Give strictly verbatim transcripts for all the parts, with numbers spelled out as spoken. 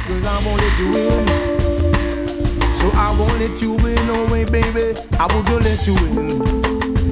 cause I won't let you in. So I won't let you in, no way, baby, I won't let you in.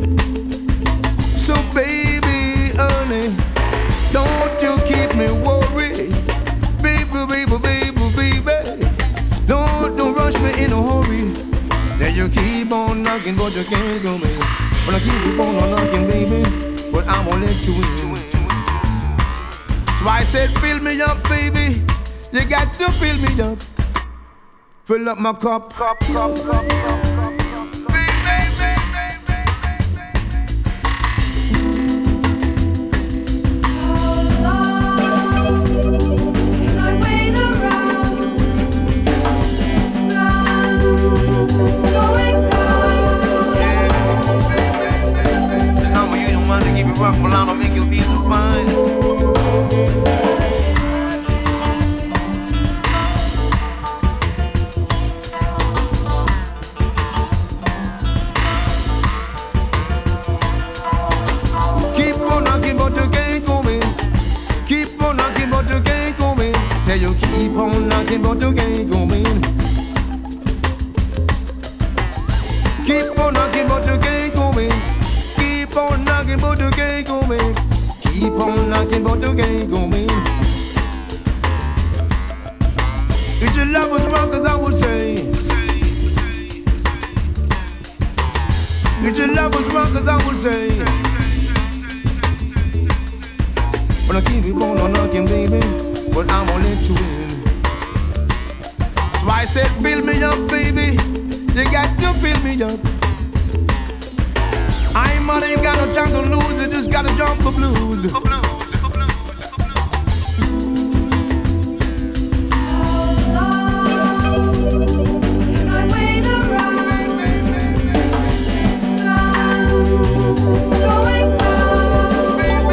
So baby, honey, don't you keep me worried. Baby, baby, baby, baby, don't, don't rush me in a hurry. Say you keep on knocking, but you can't go in. But I keep on knocking, baby, but I won't let you in. So I said, fill me up, baby. You got to fill me up. Fill up my cup, cup, cup, cup, cup, cup. Rock Milano make you feel so fine. Keep on knocking but you can't come in. Keep on knocking but you can't come in. Say you keep on knocking but you can't come in. Keep on knocking but you can't come in. Keep on knocking, but you can't come in. Keep on knocking, but you can't come in. If your love was wrong, cause I would say. If your love was wrong, cause I would say. But I keep on knocking, baby, but I won't let you in. So I said, fill me up, baby. You got to fill me up. I ain't money, ain't got no time to lose. You just gotta jump the blues. The blues.